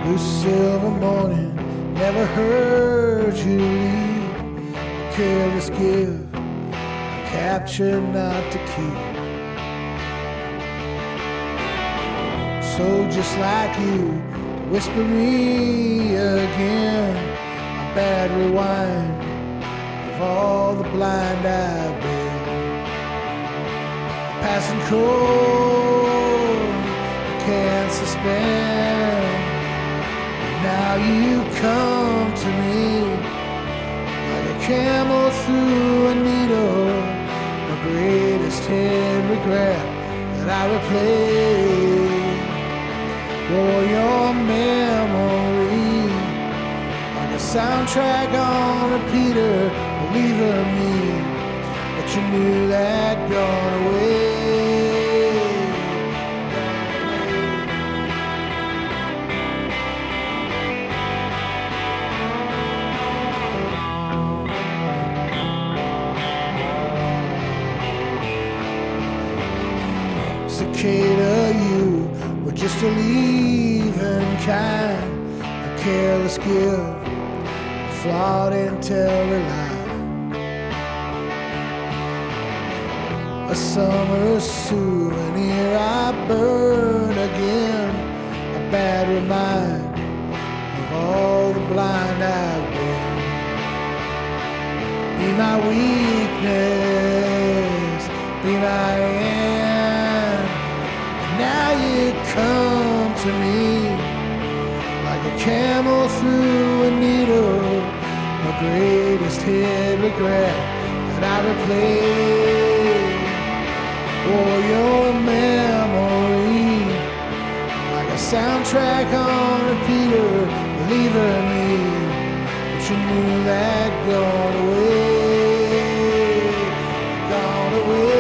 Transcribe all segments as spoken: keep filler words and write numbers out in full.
Blue silver morning, never heard you leave. A careless give, a capture not to keep. So just like you, to whisper me again, a bad rewind of all the blind I've been. Passing cold, can't suspend. Now you come to me like a camel through a needle, the greatest hid regret that I replay. For your memory, like a soundtrack on repeater, believer me, but you knew that gone away. Cicada, you were just a leaving kind, a careless give, a flawed intel lie. A summer souvenir I burn again, a bad reminder of all the blind I've been. Be my weakness, be my end. Now you come to me like a camel through a needle, my greatest hid regret that I replay. For your memory, like a soundtrack on repeater, believer me, but you knew that gone away, gone away.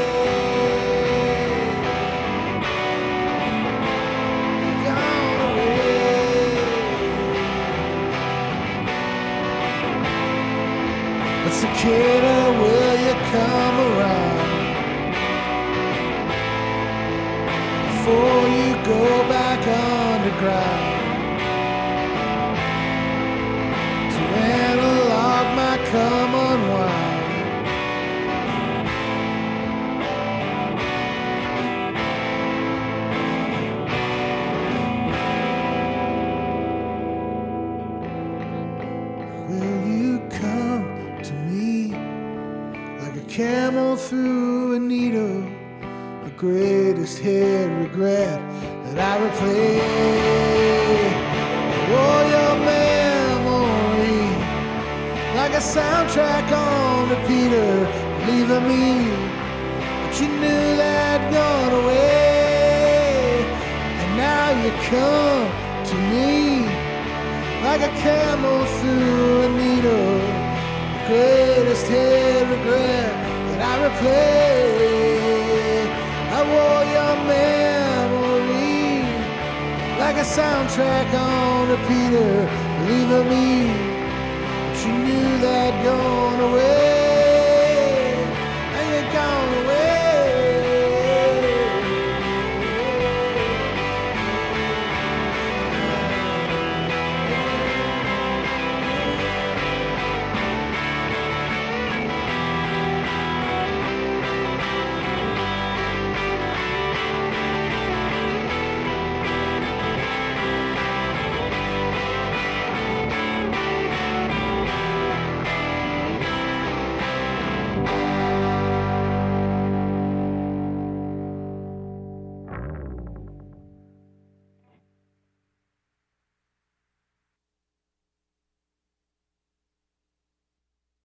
But cicada, will you come around before you go back underground to analog my come unwind? Will you come to me like a camel through a needle, the greatest hid regret that I replay? Oh, your memory, like a soundtrack on repeater, leaving me, but you knew that gone away. And now you come to me like a camel through a needle, the greatest hid regret that I replay. I wore your memory like a soundtrack on repeater, believe me, but you knew that gone away.